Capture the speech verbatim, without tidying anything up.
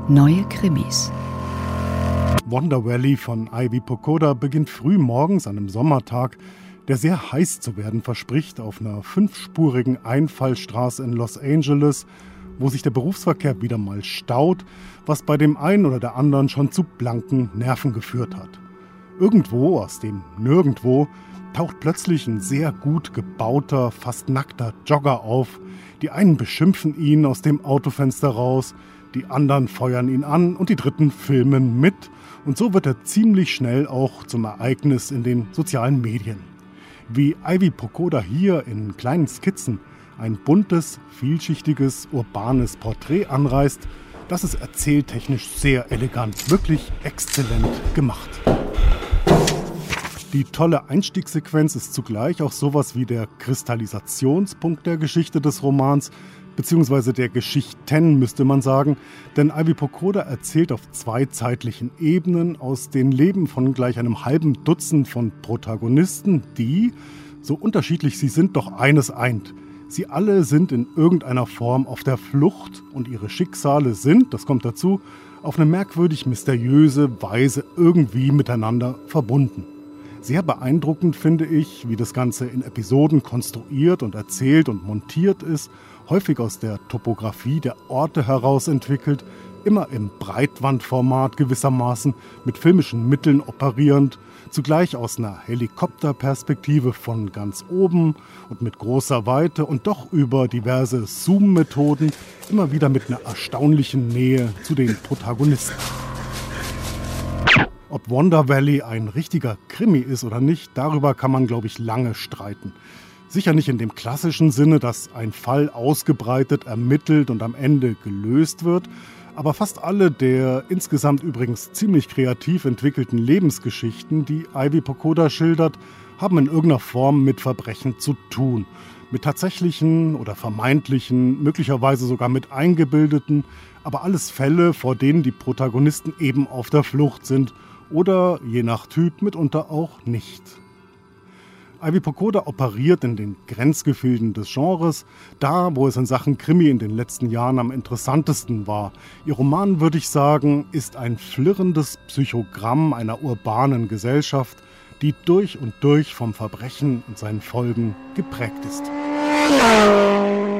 Neue Krimis. Wonder Valley von Ivy Pochoda beginnt früh morgens an einem Sommertag, der sehr heiß zu werden verspricht, auf einer fünfspurigen Einfallstraße in Los Angeles, wo sich der Berufsverkehr wieder mal staut, was bei dem einen oder der anderen schon zu blanken Nerven geführt hat. Irgendwo aus dem Nirgendwo taucht plötzlich ein sehr gut gebauter, fast nackter Jogger auf. Die einen beschimpfen ihn aus dem Autofenster raus, die anderen feuern ihn an und die dritten filmen mit. Und so wird er ziemlich schnell auch zum Ereignis in den sozialen Medien. Wie Ivy Pochoda hier in kleinen Skizzen ein buntes, vielschichtiges, urbanes Porträt anreißt, das ist erzähltechnisch sehr elegant, wirklich exzellent gemacht. Die tolle Einstiegssequenz ist zugleich auch sowas wie der Kristallisationspunkt der Geschichte des Romans, beziehungsweise der Geschichten, müsste man sagen, denn Ivy Pochoda erzählt auf zwei zeitlichen Ebenen aus den Leben von gleich einem halben Dutzend von Protagonisten, die, so unterschiedlich sie sind, doch eines eint. Sie alle sind in irgendeiner Form auf der Flucht und ihre Schicksale sind, das kommt dazu, auf eine merkwürdig mysteriöse Weise irgendwie miteinander verbunden. Sehr beeindruckend finde ich, wie das Ganze in Episoden konstruiert und erzählt und montiert ist, häufig aus der Topografie der Orte heraus entwickelt, immer im Breitwandformat gewissermaßen, mit filmischen Mitteln operierend, zugleich aus einer Helikopterperspektive von ganz oben und mit großer Weite und doch über diverse Zoom-Methoden, immer wieder mit einer erstaunlichen Nähe zu den Protagonisten. Ob Wonder Valley ein richtiger Krimi ist oder nicht, darüber kann man, glaube ich, lange streiten. Sicher nicht in dem klassischen Sinne, dass ein Fall ausgebreitet, ermittelt und am Ende gelöst wird, aber fast alle der insgesamt übrigens ziemlich kreativ entwickelten Lebensgeschichten, die Ivy Pochoda schildert, haben in irgendeiner Form mit Verbrechen zu tun. Mit tatsächlichen oder vermeintlichen, möglicherweise sogar mit eingebildeten, aber alles Fälle, vor denen die Protagonisten eben auf der Flucht sind oder, je nach Typ, mitunter auch nicht. Ivy Pochoda operiert in den Grenzgefilden des Genres, da, wo es in Sachen Krimi in den letzten Jahren am interessantesten war. Ihr Roman, würde ich sagen, ist ein flirrendes Psychogramm einer urbanen Gesellschaft, die durch und durch vom Verbrechen und seinen Folgen geprägt ist.